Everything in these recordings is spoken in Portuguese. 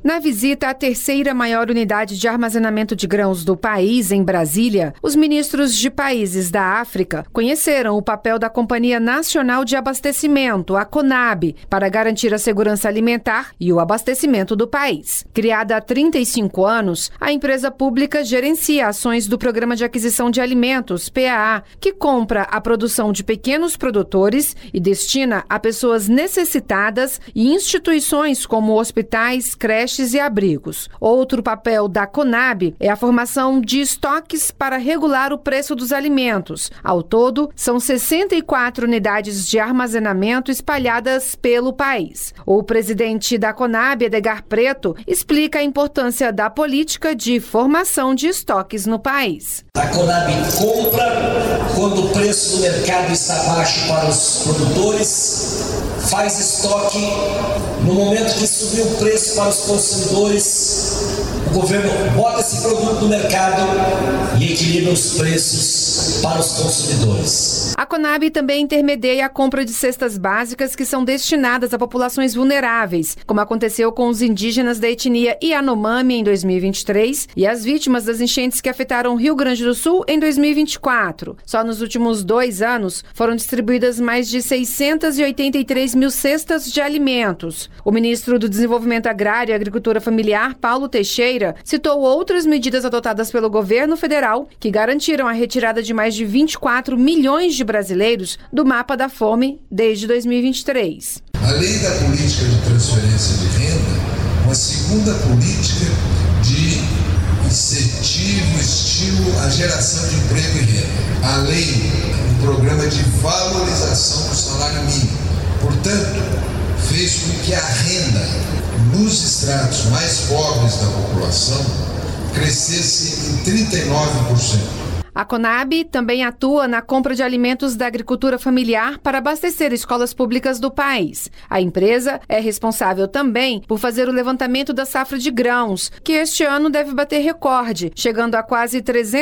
Na visita à terceira maior unidade de armazenamento de grãos do país, em Brasília, os ministros de países da África conheceram o papel da Companhia Nacional de Abastecimento, a CONAB, para garantir a segurança alimentar e o abastecimento do país. Criada há 35 anos, a empresa pública gerencia ações do Programa de Aquisição de Alimentos, PAA, que compra a produção de pequenos produtores e destina a pessoas necessitadas e instituições como hospitais, creches e abrigos. Outro papel da CONAB é a formação de estoques para regular o preço dos alimentos. Ao todo, são 64 unidades de armazenamento espalhadas pelo país. O presidente da CONAB, Edgar Preto, explica a importância da política de formação de estoques no país. A CONAB compra quando o preço do mercado está baixo para os produtores, faz estoque no momento que subiu o preço para os consumidores, o governo bota esse produto no mercado e equilibra os preços para os consumidores. A CONAB também intermedia a compra de cestas básicas que são destinadas a populações vulneráveis, como aconteceu com os indígenas da etnia Yanomami em 2023 e as vítimas das enchentes que afetaram o Rio Grande do Sul em 2024. Só nos últimos 2 anos foram distribuídas mais de 683 mil cestas de alimentos. O ministro do Desenvolvimento Agrário e Agricultura Familiar, Paulo Teixeira, citou outras medidas adotadas pelo governo federal que garantiram a retirada de mais de 24 milhões de brasileiros do mapa da fome desde 2023. Além da política de transferência de renda, uma segunda política de incentivo, estímulo à geração de emprego e renda. Além do programa de valorização do salário mínimo. Portanto, fez com que a renda nos estratos mais pobres da população crescesse em 39%. A CONAB também atua na compra de alimentos da agricultura familiar para abastecer escolas públicas do país. A empresa é responsável também por fazer o levantamento da safra de grãos, que este ano deve bater recorde, chegando a quase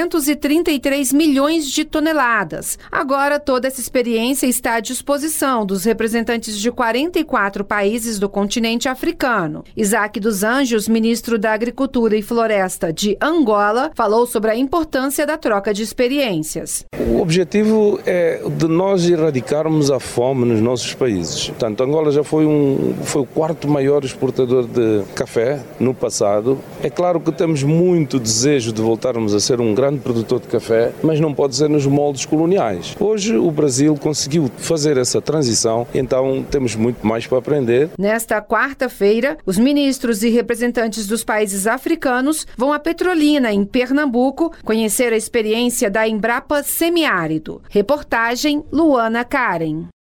333 milhões de toneladas. Agora, toda essa experiência está à disposição dos representantes de 44 países do continente africano. Isaac dos Anjos, ministro da Agricultura e Floresta de Angola, falou sobre a importância da troca de experiências. O objetivo é de nós erradicarmos a fome nos nossos países. Portanto, Angola já foi o 4º maior exportador de café no passado. É claro que temos muito desejo de voltarmos a ser um grande produtor de café, mas não pode ser nos moldes coloniais. Hoje o Brasil conseguiu fazer essa transição, então temos muito mais para aprender. Nesta quarta-feira, os ministros e representantes dos países africanos vão a Petrolina, em Pernambuco, conhecer a experiência da Embrapa Semiárido. Reportagem Luana Karen.